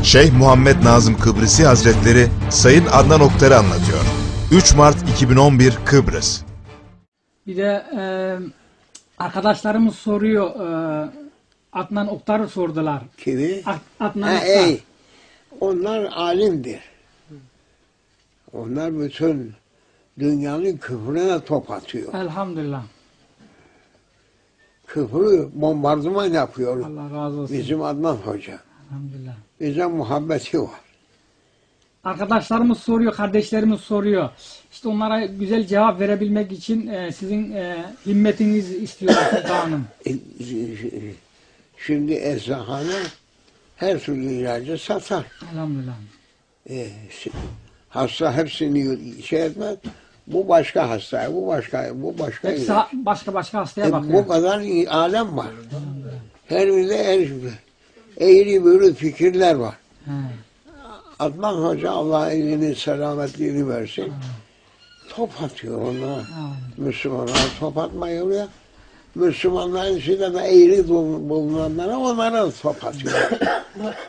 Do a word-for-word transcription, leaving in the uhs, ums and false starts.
Şeyh Muhammed Nazım Kıbrısi Hazretleri Sayın Adnan Oktar'ı anlatıyor. üç Mart iki bin on bir Kıbrıs. Bir de e, arkadaşlarımız soruyor, e, Adnan Oktar'ı sordular. Kimi? Ad- Adnan Ha, Oktar. ey. Onlar alimdir. Onlar bütün dünyanın küfrüne top atıyor. Elhamdülillah. Küfrü bombardıman yapıyor. Allah razı olsun. Bizim Adnan Hoca. Elhamdülillah. Bize muhabbeti var. Arkadaşlarımız soruyor, kardeşlerimiz soruyor. İşte onlara güzel cevap verebilmek için e, sizin e, himmetinizi istiyoruz sultanım. E, Şimdi eczahane her türlü ilacı satar. Elhamdülillah. E, hasta hepsini şey etmez. Bu başka hasta, bu başka, bu başka Hepsi ilaç. başka başka hastaya E, bakıyor. bu kadar alem var. Her birinde her eğri büğrü fikirler var. He. Adnan Hoca Allah elini selametliğini versin. Top atıyor onlara. Müslümanlara top atmıyor ya. Müslümanların içinde de eğri bulunanlara onlara top atıyor.